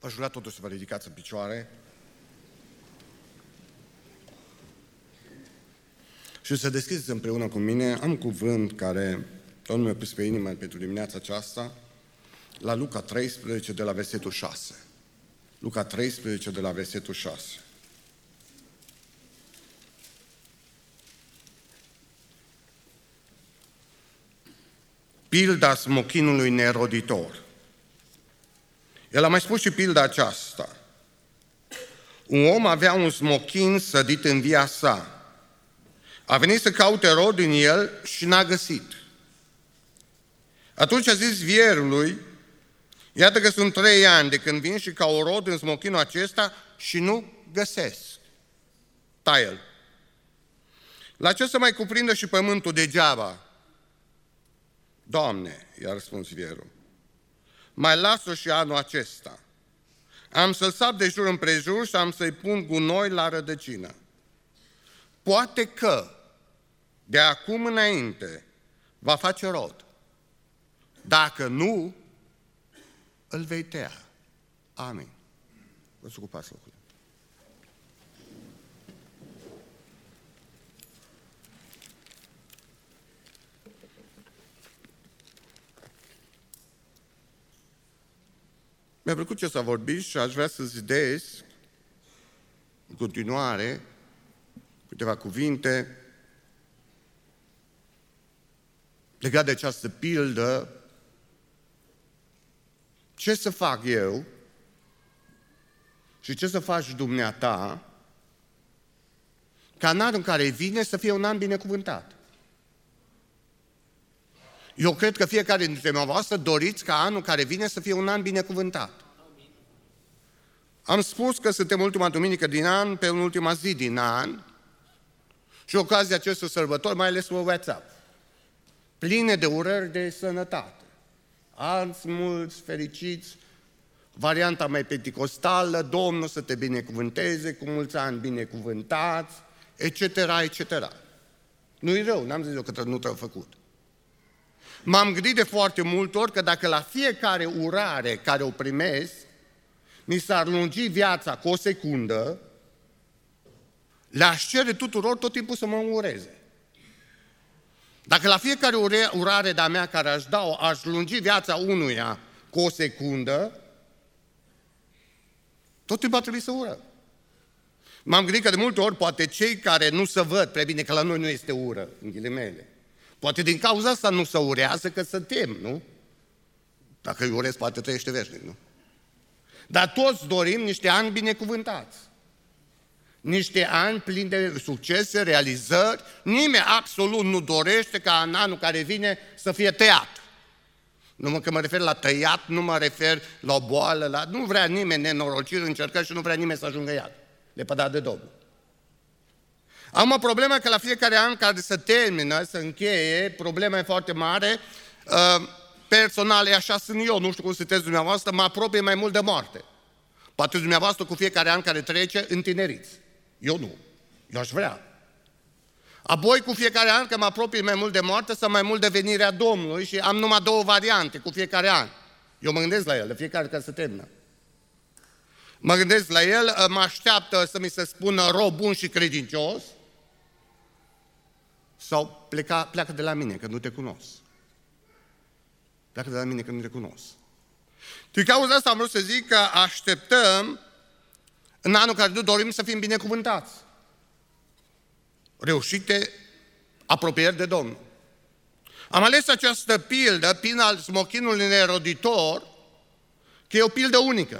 Aș vrea totuși să vă ridicați în picioare și să deschideți împreună cu mine. Am un cuvânt care Domnul mi-a pus pe inimă pentru dimineața aceasta, la Luca 13, de la versetul 6. Luca 13, de la versetul 6. Pilda smochinului neroditor. El a mai spus și pilda aceasta. Un om avea un smochin sădit în via sa. A venit să caute rod în el și n-a găsit. Atunci a zis vierului: iată că sunt 3 ani de când vin și caut rod în smochinul acesta și nu găsesc. Tai-l. La ce să mai cuprindă și pământul degeaba? Doamne, i-a răspuns vierul, mai lasă și anul acesta. Am să-l sap de jur împrejur și am să-i pun gunoi la rădăcină. Poate că de acum înainte va face rod. Dacă nu, îl vei tăia. Amin. Vă să ocupați locul. Mi-a plăcut ce s-a vorbit și aș vrea să zidesc în continuare câteva cuvinte legat de această pildă. Ce să fac eu și ce să faci dumneata ca în anul în care vine să fie un an binecuvântat? Eu cred că fiecare dintre dumneavoastră doriți ca anul care vine să fie un an binecuvântat. Am spus că suntem ultima duminică din an, pe ultima zi din an, și ocazia acestor sărbători, mai ales pe WhatsApp, pline de urări de sănătate. Alți mulți fericiți, varianta mai penticostală, Domnul să te binecuvânteze, cu mulți ani binecuvântați, etc., etc. Nu-i rău, n-am zis eu că nu trebuie făcut. M-am gândit de foarte multe ori că dacă la fiecare urare care o primesc, mi s-ar lungi viața cu o secundă, le-aș cere tuturor tot timpul să mă ureze. Dacă la fiecare urare de-a mea care aș da-o, aș lungi viața unuia cu o secundă, tot timpul ar trebui să ură. M-am gândit că de multe ori poate cei care nu se văd prea bine, că la noi nu este ură, în ghilimele, poate din cauza asta nu se urează, că se tem, nu? Dacă îi urez, poate trăiește veșnic, nu? Dar toți dorim niște ani binecuvântați. Niște ani plini de succese, realizări. Nimeni absolut nu dorește ca în anul care vine să fie tăiat. Nu că mă refer la tăiat, nu mă refer la o boală, nu vrea nimeni nenorociri, încercări și nu vrea nimeni să ajungă iad. Lepădat de Domnul. Am o problemă că la fiecare an care se termină, se încheie, problema e foarte mare. Personal, așa sunt eu, nu știu cum sunteți dumneavoastră, mă apropie mai mult de moarte. Poate dumneavoastră cu fiecare an care trece întineriți. Eu nu. Eu aș vrea. Apoi cu fiecare an că mă apropie mai mult de moarte sau mai mult de venirea Domnului și am numai 2 variante cu fiecare an. Eu mă gândesc la el, de fiecare care se termină. Mă gândesc la el, mă așteaptă să mi se spună rob bun și credincios sau pleacă de la mine, că nu te cunosc. Pleacă de la mine, că nu te cunosc. Din cauza asta am vrut să zic că așteptăm în anul care nu dorim să fim binecuvântați. Reușite, apropieri de Domnul. Am ales această pildă, pilda al smochinului neroditor, că e o pildă unică.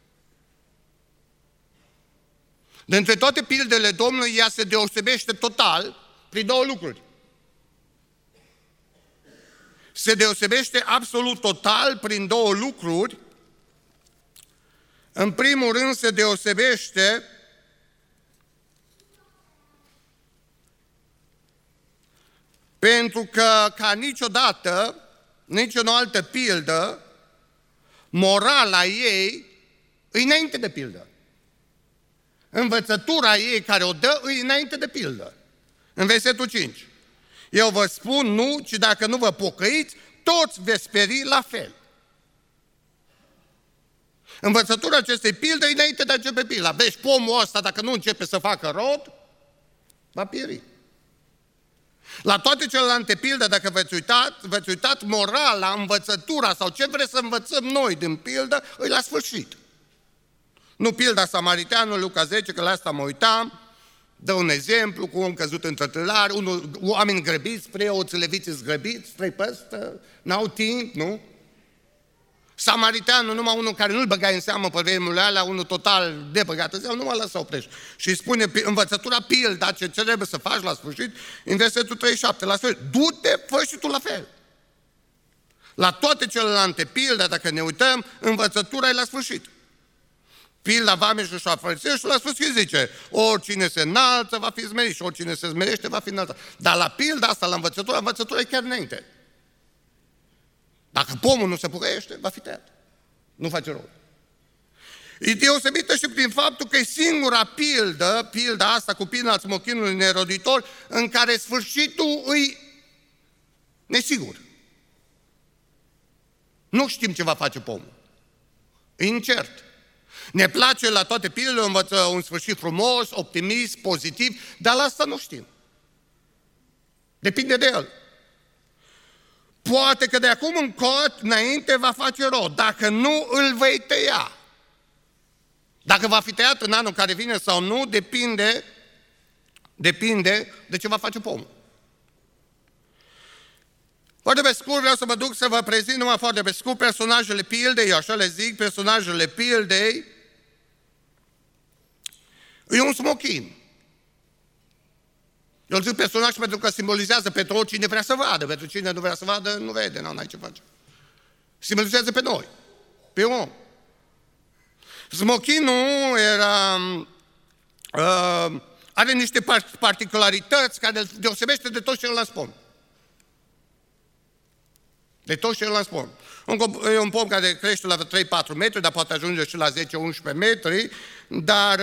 Dintre toate pildele Domnului, ea se deosebește total prin 2 lucruri. Se deosebește absolut total prin 2 lucruri. În primul rând se deosebește pentru că, ca niciodată, niciun altă pildă, morala ei e înainte de pildă. Învățătura ei care o dă e înainte de pildă. În versetul 5. Eu vă spun nu, ci dacă nu vă pocăiți, toți veți speri la fel. Învățătura acestei pilde înainte de a începe pilda. Vezi, pomul ăsta, dacă nu începe să facă rod, va pieri. La toate celelalte pilde, dacă v-ați uitat, morala, învățătura sau ce vreți să învățăm noi din pildă, îi la sfârșit. Nu pilda samariteanului, Luca 10, că la asta mă uitam, dă un exemplu cu un om căzut într-o tâlare, oameni grăbiți, preoți, leviți grăbiți, spre păstă, n-au timp, nu? Samariteanul, numai unul care nu-l băgai în seamă pe vremurile alea, unul total nebăgat în seamă, nu mă lăsa oprești. Și îi spune învățătura pilda, ce trebuie să faci la sfârșit, în versetul 37, la sfârșit, du-te, fă și tu la fel. La toate celelalte pilde, dacă ne uităm, învățătura e la sfârșit. Pilda vameșului și a fariseului, la sfârșit zice, oricine se înalță va fi smerit și oricine se smerește va fi înălțat. Dar la pilda asta, la învățătura e chiar înainte. Dacă pomul nu se pucăiește, va fi tăiat. Nu face rost. E deosebită și prin faptul că e singura pilda asta cu pina smochinului neroditor, în care sfârșitul îi nesigur. Nu știm ce va face pomul. E incert. Ne place la toate pilele, învăță un sfârșit frumos, optimist, pozitiv, dar la asta nu știm. Depinde de el. Poate că de acum înainte va face rod, dacă nu îl vei tăia. Dacă va fi tăiat în anul care vine sau nu, depinde de ce va face pomul. Foarte pe scurt vreau să mă duc să vă prezint numai foarte pe scurt personajele pildei, eu așa le zic, personajele pildei. E un smochin. Eu îl zic personaj pentru că simbolizează pentru oricine vrea să vadă, pentru cine nu vrea să vadă, nu vede, n-ai ce face. Simbolizează pe noi, pe om. Smochinul are niște particularități care îl deosebește de toți ceilalți pomi. De toți ceilalți pomi. E un pom care crește la 3-4 metri, dar poate ajunge și la 10-11 metri, dar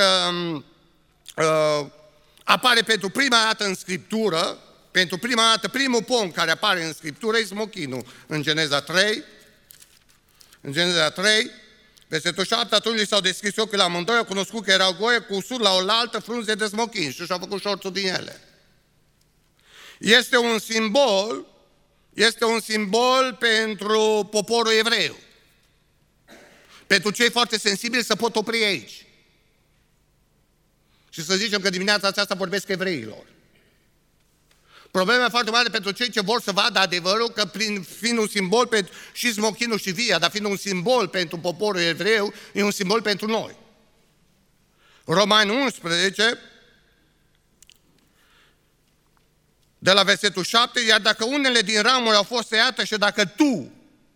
apare pentru prima dată în Scriptură, primul pom care apare în Scriptură e smochinul. În Geneza 3, versetul 7, atunci li s-au deschis ochii la amândoi, au cunoscut că erau goie, cu usuri la oaltă frunze de smochin și și-au făcut șorțul din ele. Este un simbol pentru poporul evreu. Pentru cei foarte sensibili să pot opri aici. Și să zicem că dimineața aceasta vorbesc evreilor. Problema foarte mare pentru cei ce vor să vadă adevărul, că fiind un simbol pentru și smochinul și via, dar fiind un simbol pentru poporul evreu, e un simbol pentru noi. Romani 11, de la versetul 7, iar dacă unele din ramuri au fost tăiate și dacă tu,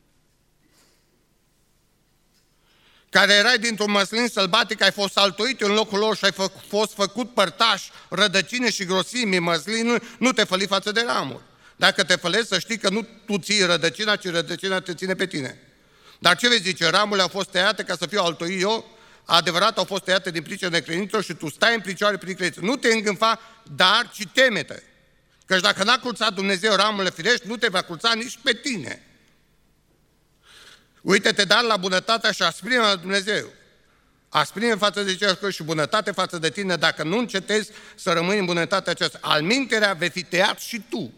care erai dintr-un măslin sălbatic, ai fost altoit în locul lor și ai fost făcut părtaș, rădăcine și grosime măslinului, nu te făli față de ramuri. Dacă te fălezi, să știi că nu tu ții rădăcina, ci rădăcina te ține pe tine. Dar ce vei zice? Ramurile au fost tăiate ca să fiu altoit eu, adevărat au fost tăiate din pricina necredinților și tu stai în picioare prin credință. Nu te îngânfa, dar ci teme-te. Căci dacă n-a cruțat Dumnezeu ramurile firești, nu te va cruța nici pe tine. Uite-te, dar la bunătatea și asprimea lui Dumnezeu. Asprime față de Cerul și bunătate față de tine, dacă nu încetezi să rămâi în bunătatea aceasta. Alminterea vei fi tăiat și tu.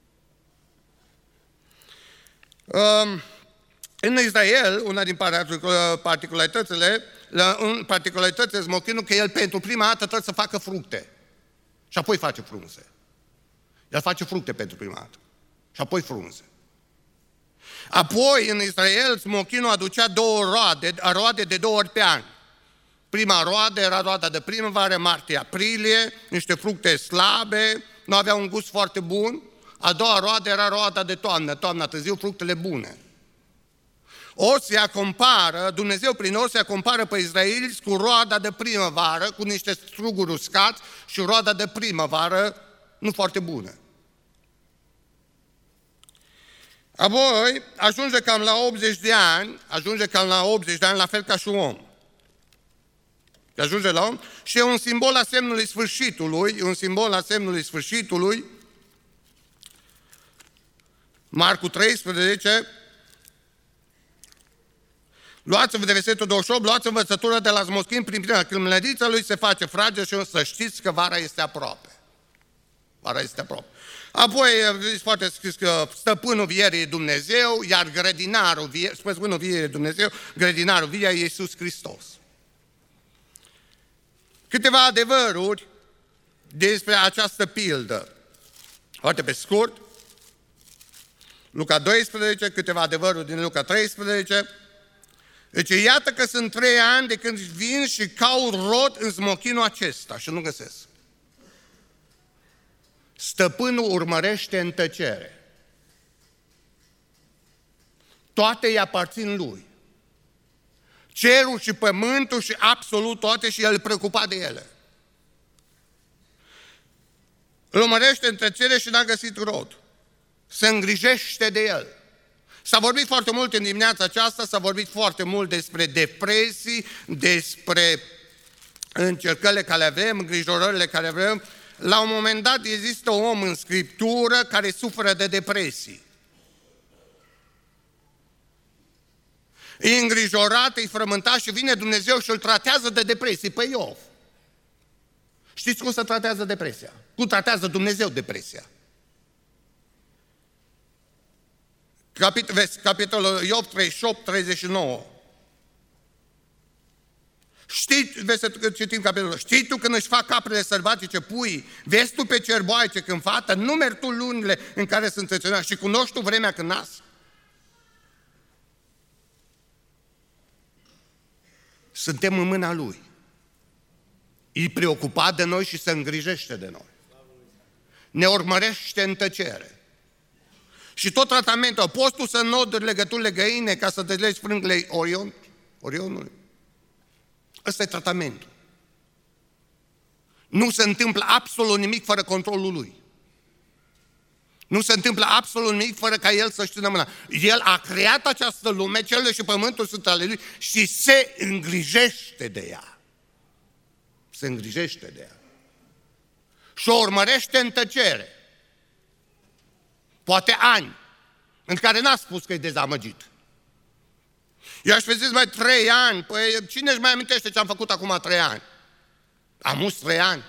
În Israel, una din particularitățile smochinului, că el pentru prima dată trebuie să facă fructe. Și apoi face frunze. El face fructe pentru prima dată. Și apoi frunze. Apoi, în Israel, smochinul aducea roade de 2 ori pe an. Prima roadă era roada de primăvară, martie-aprilie, niște fructe slabe, nu avea un gust foarte bun. A doua roadă era roada de toamnă târziu, fructele bune. Dumnezeu prin Osea compară pe israeliți cu roada de primăvară, cu niște struguri uscați și roada de primăvară nu foarte bună. Apoi ajunge cam la 80 de ani, la fel ca și un om. Ajunge la om și e un simbol a semnului sfârșitului, Marcu 13, Luați-vă de versetul 28, luați învățătură de la smoschin prin prima. Când mlădița lui se face frage și să știți că vara este aproape. Vara este aproape. Apoi, foarte scris că stăpânul vierii e Dumnezeu, iar stăpânul vierii e Dumnezeu, grădinarul vierii e Iisus Hristos. Câteva adevăruri despre această pildă. Foarte pe scurt, Luca 12, câteva adevăruri din Luca 13. Deci iată că sunt 3 ani de când vin și caut rod în smochinul acesta și nu găsesc. Stăpânul urmărește în tăcere. Toate îi aparțin lui. Cerul și pământul și absolut toate și el e preocupat de ele. Îl urmărește în tăcere și n-a găsit rod. Se îngrijește de el. S-a vorbit foarte mult în dimineața aceasta, s-a vorbit foarte mult despre depresii, despre încercările care avem, îngrijorările care avem. La un moment dat există un om în Scriptură care suferă de depresii. E îngrijorat, e frământat și vine Dumnezeu și îl tratează de depresie pe Iov. Știți cum se tratează depresia? Cum tratează Dumnezeu depresia? Capitolul Iov 38, 39. Citim capitolul. Știi tu când își fac caprele sălbatice pui, vezi tu pe cerboaice când fată, numeri tu lunile în care sunt înțeționați și cunoști tu vremea când nasc? Suntem în mâna Lui. E preocupat de noi și se îngrijește de noi. Ne urmărește în tăcere. Și tot tratamentul, poți tu să noduri legăturile găine ca să dezlegi frânghele Orionului? Ăsta e tratamentul. Nu se întâmplă absolut nimic fără controlul Lui. Nu se întâmplă absolut nimic fără ca El să-și țină mâna. El a creat această lume, cerul și pământul sunt ale Lui și se îngrijește de ea. Se îngrijește de ea. Și o urmărește în tăcere. Poate ani, în care n-a spus că e dezamăgit. Eu aș fi zis, 3 ani, păi cine își mai amintește ce am făcut acum 3 ani? Am 3 ani.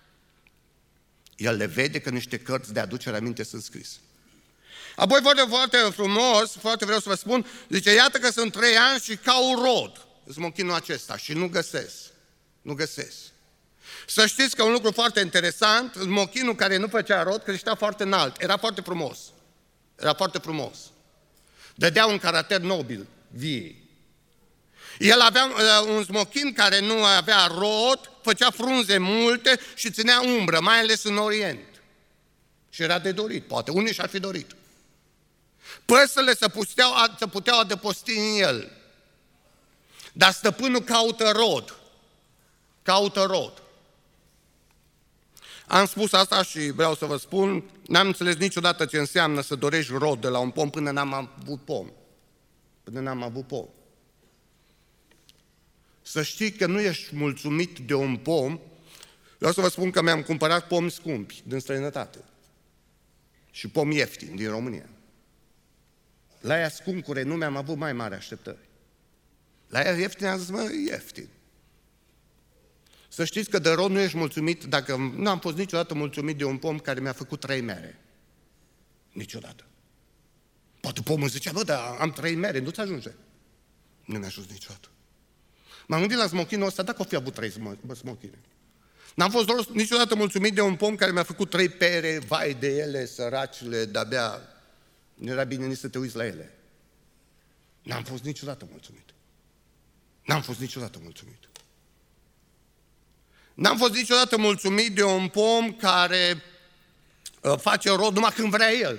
El le vede că niște cărți de aducere aminte sunt scrise. Apoi, foarte frumos, foarte vreau să vă spun, zice, iată că sunt 3 ani și caut rod în smochinul acesta și nu găsesc. Nu găsesc. Să știți că un lucru foarte interesant, smochinul care nu făcea rod creștea foarte înalt, era foarte frumos. Era foarte frumos. Dădea un caracter nobil viei. El avea un smochin care nu avea rod, făcea frunze multe și ținea umbră, mai ales în Orient. Și era de dorit, poate unii și-ar fi dorit. Păsările se puteau adăposti în el. Dar stăpânul caută rod. Caută rod. Am spus asta și vreau să vă spun, n-am înțeles niciodată ce înseamnă să dorești rod de la un pom până n-am avut pom. Până n-am avut pom. Să știi că nu ești mulțumit de un pom. Vreau să vă spun că mi-am cumpărat pomi scumpi din străinătate. Și pomi ieftini din România. La aia scump cu renume am avut mai mari așteptări. La aia ieftini am zis, ieftin. Să știți că de rod nu ești mulțumit dacă... Nu am fost niciodată mulțumit de un pom care mi-a făcut 3 mere. Niciodată. Poate pomul zicea, dar am 3 mere, nu-ți ajunge. Nu mi-a ajuns niciodată. M-am gândit la smochinul ăsta, dacă o fi avut 3 smochine. N-am fost niciodată mulțumit de un pom care mi-a făcut 3 pere, vai de ele, săracile, de-abia nu era bine nici să te uiți la ele. N-am fost niciodată mulțumit. N-am fost niciodată mulțumit. N-am fost niciodată mulțumit de un pom care face rod numai când vrea el.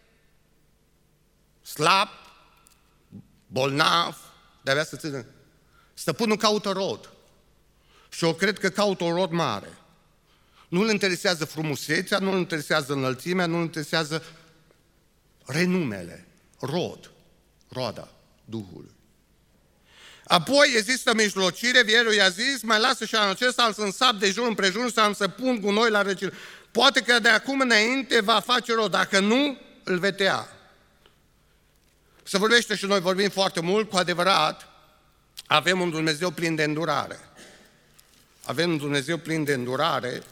Slab, bolnav, de-abia să țină. Stăpânul caută rod. Și eu cred că caută un rod mare. Nu-l interesează frumusețea, nu-l interesează înălțimea, nu-l interesează renumele, rod, roada Duhului. Apoi există mijlocire, vierul i-a zis, mai lasă și anul acesta să însap de jur împrejur să am să pun cu noi la răcire. Poate că de acum înainte va face rod, dacă nu, îl vei tăia. Se vorbește și noi vorbim foarte mult, cu adevărat, Avem un Dumnezeu plin de îndurare. Avem un Dumnezeu plin de îndurare.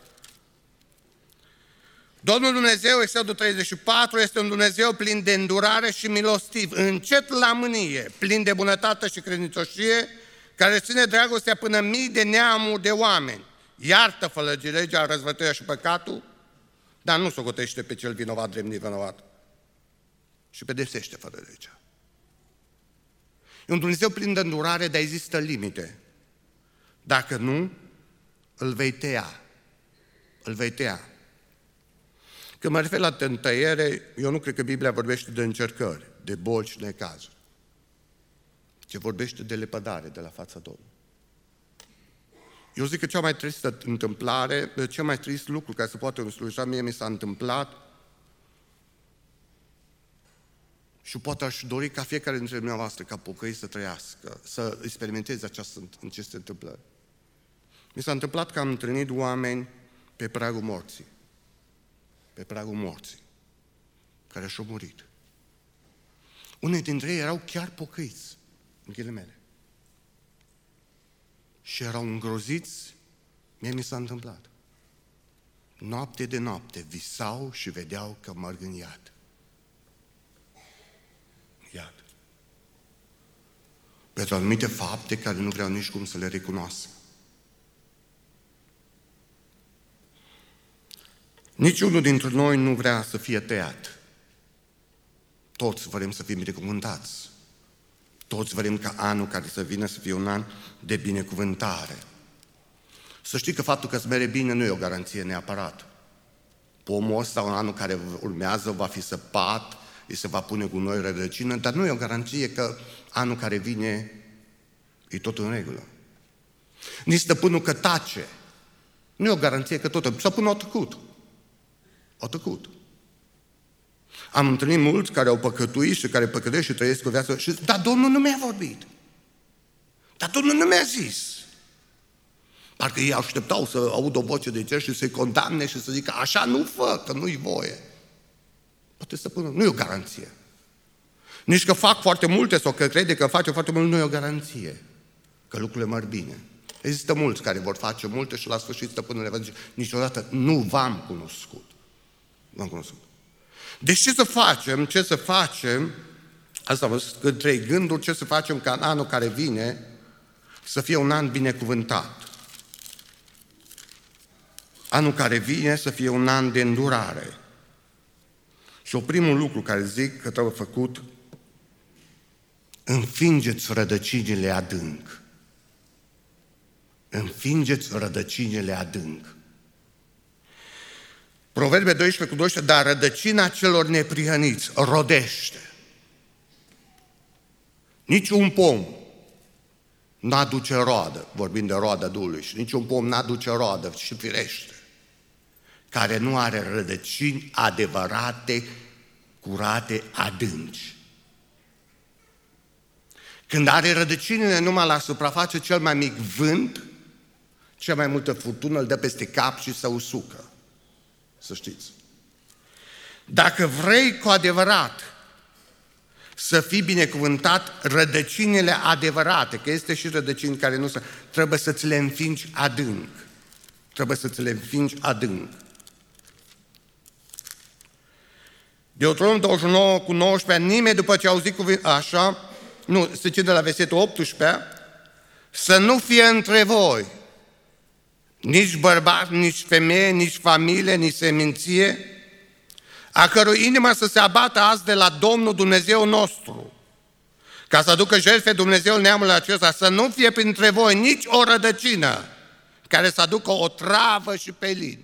Domnul Dumnezeu, Exodul 34, este un Dumnezeu plin de îndurare și milostiv, încet la mânie, plin de bunătate și credincioșie, care ține dragostea până mii de neamuri de oameni. Iartă fără legea, răzvătăia și păcatul, dar nu socotește pe cel vinovat drept nevinovat și pedepsește fără legea. E un Dumnezeu plin de îndurare, dar există limite. Dacă nu, îl vei tăia. Îl vei tăia. Când mă refer la tântăiere, eu nu cred că Biblia vorbește de încercări, de boli și necazuri, ci vorbește de lepădare de la fața Domnului. Eu zic că cea mai tristă întâmplare, cel mai trist lucru care se poate sluja, mie mi s-a întâmplat și poate aș dori ca fiecare dintre dumneavoastră, ca pocăiți, să trăiască, să experimenteze aceste întâmplări. Mi s-a întâmplat că am întâlnit oameni pe pragul morții. Pe pragul morții, care și-au murit. Unii dintre ei erau chiar pocăiți, în ghilimele. Și erau îngroziți, mie mi s-a întâmplat. Noapte de noapte visau și vedeau că merg în iad. Iad. Pentru anumite fapte care nu vreau nici cum să le recunoască. Niciunul dintre noi nu vrea să fie tăiat. Toți vrem să fim binecuvântați. Toți vrem ca anul care să vină să fie un an de binecuvântare. Să știi că faptul că îți merge bine nu e o garanție neapărat. Pomul ăsta, în anul care urmează, va fi săpat, îi se va pune cu noi rădăcină, dar nu e o garanție că anul care vine e tot în regulă. Nici stăpânul că tace. Nu e o garanție că tot. Stăpânul a tăcut. Au tăcut. Am întâlnit mulți care au păcătuit și care păcătuiesc și trăiesc o viață și dar Domnul nu mi-a vorbit. Dar Domnul nu mi-a zis. Parcă ei așteptau să audă o voce de cer și să-i condamne și să zică așa nu fă, că nu-i voie. Poate stăpânul, nu e o garanție. Nici că fac foarte multe sau că crede că face foarte mult, nu e o garanție. Că lucrurile merg bine. Există mulți care vor face multe și la sfârșit stăpânul le va zice niciodată nu v-am cunoscut. V-am cunoscut. Deci ce să facem, asta vă spun, 3 gânduri, ce să facem ca în anul care vine să fie un an binecuvântat. Anul care vine să fie un an de îndurare. Și primul lucru care zic că trebuie făcut, înfingeți rădăcinile adânc. Înfingeți rădăcinile adânc. Proverbe 12:12, dar rădăcina celor neprihăniți rodește. Nici un pom n-aduce roadă, vorbind de roada Duhului, și nici un pom n-aduce roadă și firește, care nu are rădăcini adevărate, curate, adânci. Când are rădăcinile numai la suprafață, cel mai mic vânt, cea mai multă furtună îl dă peste cap și se usucă. Să știți. Dacă vrei cu adevărat să fii binecuvântat, rădăcinile adevărate, că este și rădăcini care nu sunt, trebuie să ți le înfingi adânc. Trebuie să ți le înfingi adânc. Deuteronom 29:19, nimeni după ce a auzit se cite de la versetul 18, să nu fie între voi nici bărbat, nici femeie, nici familie, nici seminție, a cărui inimă să se abată azi de la Domnul Dumnezeu nostru, ca să aducă jertfe Dumnezeul neamului acesta, să nu fie printre voi nici o rădăcină care să aducă o travă și pelin.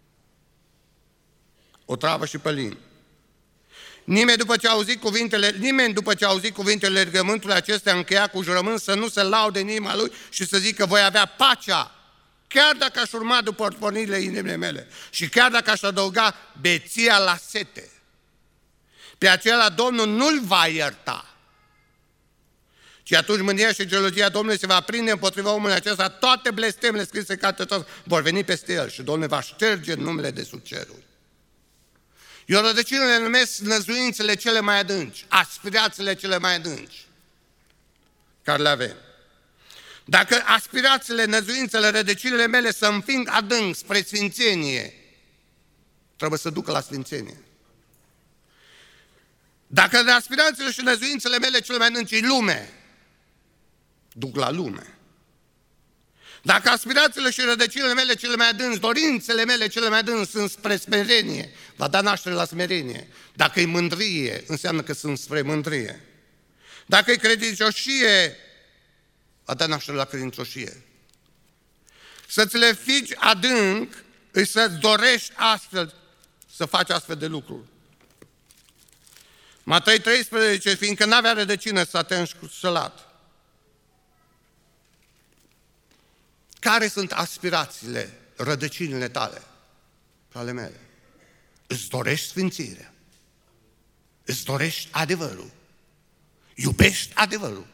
O travă și pelin. Nimeni după ce a auzit cuvintele legământului acestea încheia cu jurământ să nu se laude în inima lui și să zică voi avea pacea, chiar dacă aș urma după pornirile inimii mele și chiar dacă aș adăuga beția la sete. Pe acela Domnul nu-l va ierta. Și atunci mânia și gelogia Domnului se va aprinde împotriva omului acesta, toate blestemele scrise ca tot vor veni peste el și Domnul va șterge numele de sub ceruri. Eu rădăcinile numesc năzuințele cele mai adânci, aspirațiile cele mai adânci care le avem. Dacă aspirațiile, năzuințele, rădăcinile mele să înfing adânc spre sfințenie, trebuie să ducă la sfințenie. Dacă aspirațiile și năzuințele mele cele mai adânci e lume, duc la lume. Dacă aspirațiile și rădăcinile mele cele mai adânci, dorințele mele cele mai adânci sunt spre smerenie, va da naștere la smerenie. Dacă e mândrie, înseamnă că sunt spre mândrie. Dacă e credincioșie, va da naștere la credincioșie. Să-ți le figi adânc, îi să-ți dorești astfel, să faci astfel de lucruri. Matei 13, fiindcă n-avea rădăcină, s-a înșelat. Care sunt aspirațiile, rădăcinile tale, ale mele? Îți dorești sfințirea, îți dorești adevărul, iubești adevărul,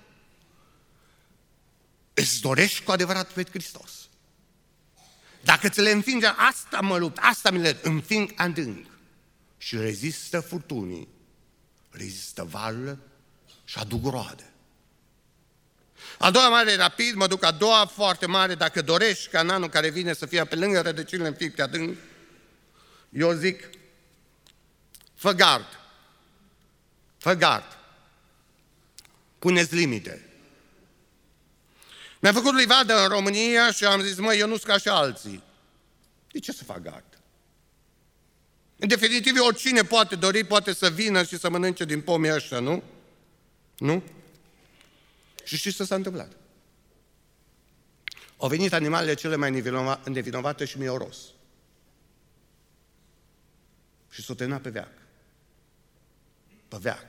îți dorești cu adevărat pe Hristos. Dacă ți le înfinge, asta mă lupt, asta mi le înfing adânc și rezistă furtunii, rezistă valurile și aduc roade. A doua mare, rapid, mă duc a doua foarte mare, dacă dorești ca în anul care vine să fie pe lângă rădăcinile înfipte adânc, eu zic, fă gard, puneți limite. Mi-a făcut livadă în România și am zis, măi, eu nu sunt ca și alții. De ce să fac gard? În definitiv, oricine poate dori, poate să vină și să mănânce din pomii ăștia, nu? Nu? Și știți ce s-a întâmplat? Au venit animalele cele mai nevinovate și mi-au ros. Și s-o terminat pe veac. Pe veac.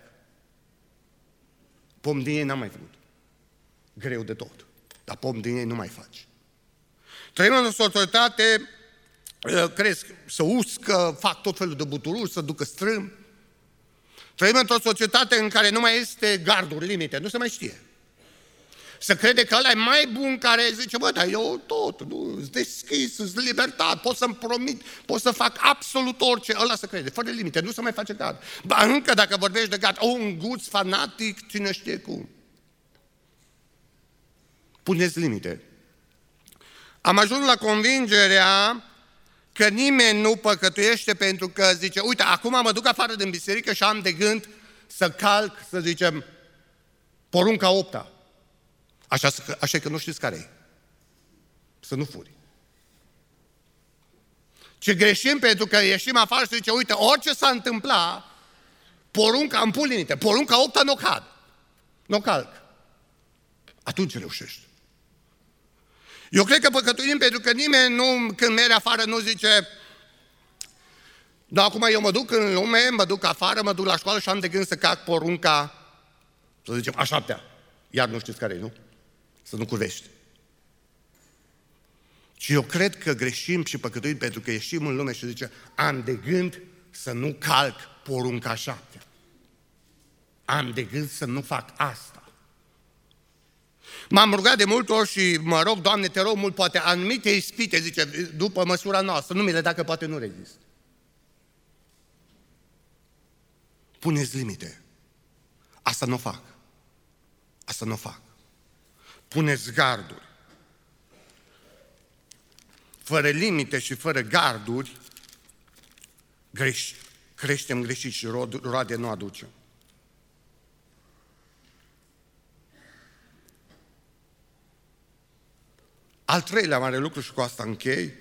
Pom din ei n-am mai făcut. Greu de tot. Dar pom din ei nu mai faci. Trăim în o societate, cresc, să uscă, fac tot felul de butuluri, să ducă strâm. Trăim într-o societate în care nu mai este garduri, limite, nu se mai știe. Să crede că ăla e mai bun, care zice, bă, dar eu tot, nu, sunt deschis, sunt libertate, pot să-mi promit, pot să fac absolut orice, ăla să crede, fără limite, nu se mai face gard. Ba, încă dacă vorbești de gard, un guț fanatic, cine știe cum. Puneți limite. Am ajuns la convingerea că nimeni nu păcătuiește pentru că zice, uite, acum mă duc afară din biserică și am de gând să calc, să zicem, porunca 8-a. Așa că nu știți care e. Să nu furi. Ce greșim pentru că ieșim afară și zice, uite, orice s-a întâmplat, porunca, îmi pun limite, porunca 8-a nu cad. Nu calc. Atunci reușești. Eu cred că păcătuim pentru că nimeni nu, când merge afară, nu zice, da, acum eu mă duc în lume, mă duc afară, mă duc la școală și am de gând să cac porunca, să zicem, a 7-a. Iar nu știți care e, nu? Să nu curvești. Și eu cred că greșim și păcătuim pentru că ieșim în lume și zice, am de gând să nu calc porunca 7-a. Am de gând să nu fac asta. M-am rugat de multe ori și mă rog, Doamne, te rog mult, poate anumite ispite, zice, după măsura noastră, nu mi le dacă poate nu rezist. Puneți limite. Asta nu fac. Asta nu fac. Puneți garduri. Fără limite și fără garduri, creștem greșit și roade nu aducem. Al treilea mare lucru, și cu asta închei,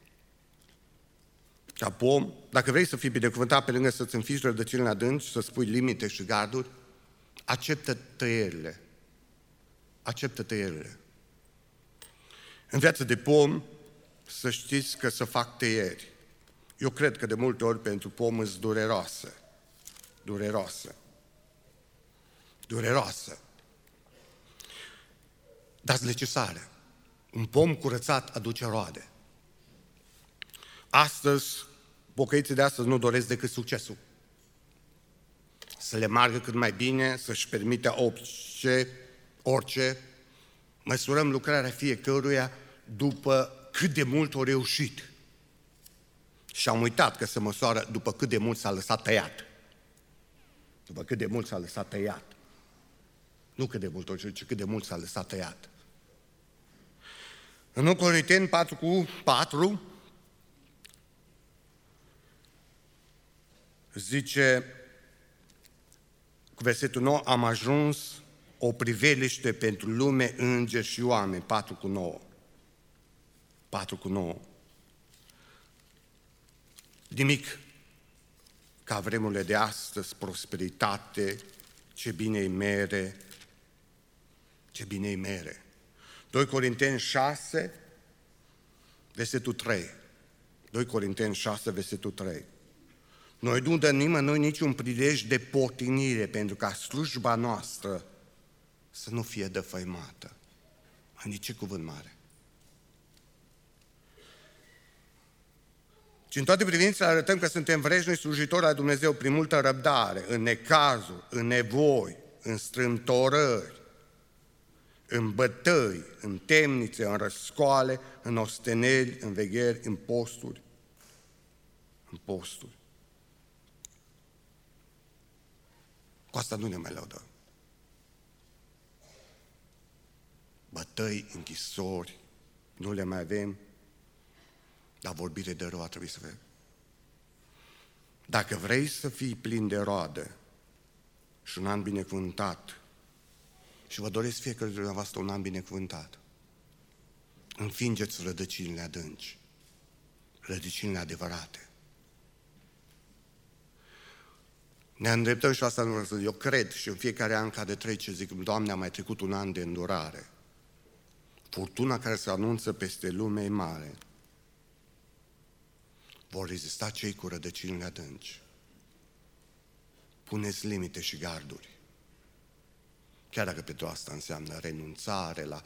ca pom, dacă vrei să fii binecuvântat pe lângă să-ți înfici rădăcinile adânci, să spui limite și garduri, acceptă tăierile. Acceptă tăierile. În viața de pom, să știți că să fac tăieri. Eu cred că de multe ori pentru pom îs dureroasă. Dureroasă. Dureroasă. Dar necesare. Un pom curățat aduce roade. Astăzi, pocăiții de astăzi nu doresc decât succesul. Să le meargă cât mai bine, să-și permită orice. Măsurăm lucrarea fiecăruia după cât de mult o reușit. Și am uitat că se măsoară după cât de mult s-a lăsat tăiat. După cât de mult s-a lăsat tăiat. Nu cât de mult o reușit, ci cât de mult s-a lăsat tăiat. În 1 Corinteni 4:4 zice, cu versetul 9, am ajuns o priveliște pentru lume, îngeri și oameni, 4:9. 4:9. Nimic ca vremurile de astăzi, prosperitate, ce bine-i mere, ce bine-i mere. 2 Corinteni 6, versetul 3. 2 Corinteni 6, versetul 3. Noi nu dăm nimănui niciun prilej de potinire, pentru ca slujba noastră să nu fie defăimată. Ani ce cuvânt mare! Și în toate privințele arătăm că suntem vreșnici slujitori ai Dumnezeu prin multă răbdare, în necazuri, în nevoi, în strâmtorări, în bătăi, în temnițe, în răscoale, în osteneli, în vegheri, în posturi. În posturi. Cu asta nu ne mai lăudăm. Bătăi, închisori, nu le mai avem, dar vorbire de rău ar trebui să avem. Dacă vrei să fii plin de roadă și un an binecuvântat, și vă doresc fiecare dintre dumneavoastră un an binecuvântat, înfingeți rădăcinile adânci, rădăcinile adevărate. Ne îndreptăm și asta nu vreau. Eu cred și în fiecare an care trece zic, Doamne, a mai trecut un an de îndurare. Furtuna care se anunță peste lume e mare. Vor rezista cei cu rădăcinile adânci. Puneți limite și garduri. Chiar dacă pentru asta înseamnă renunțare la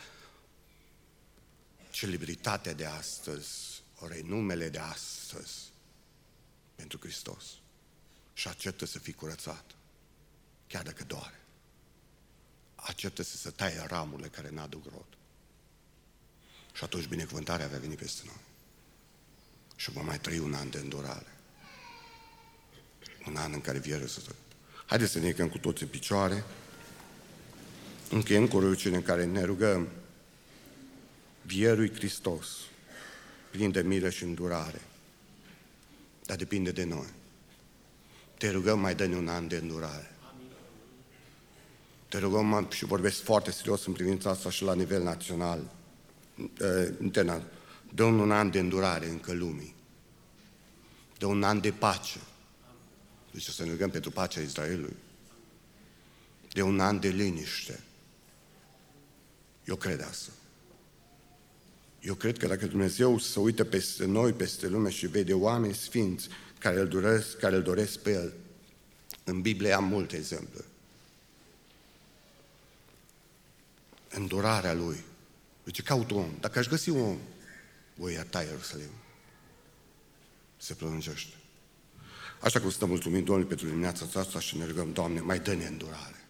celebritatea de astăzi, renumele de astăzi pentru Hristos. Și acceptă să fii curățat, chiar dacă doare. Acceptă să se taie ramurile care n-aduc rod. Și atunci binecuvântarea va veni peste noi. Și vom mai trăi un an de îndurare. Un an în care vieră să trăim. Haideți să ne ridicăm cu toți în picioare. Încheiem cu rugăciune în care ne rugăm vierui Hristos, plin de milă și îndurare. Dar depinde de noi. Te rugăm, mai dă-ne un an de îndurare. Te rugăm, și vorbesc foarte serios în privința asta și la nivel național, internațional, dă un an de îndurare încă lumii. Dă un an de pace. Deci să ne rugăm pentru pacea Israelului. De un an de liniște. Eu cred asta. Eu cred că dacă Dumnezeu se uită peste noi, peste lume și vede oameni sfinți care îl doresc pe El, în Biblie am multe exemple. Îndurarea Lui. Deci caut un om. Dacă aș găsi un om, voi ierta Ierusalim. Se prelungește. Așa că stăm mulțumim Domnului pentru dimineața aceasta și ne rugăm, Doamne, mai dă-ne îndurare.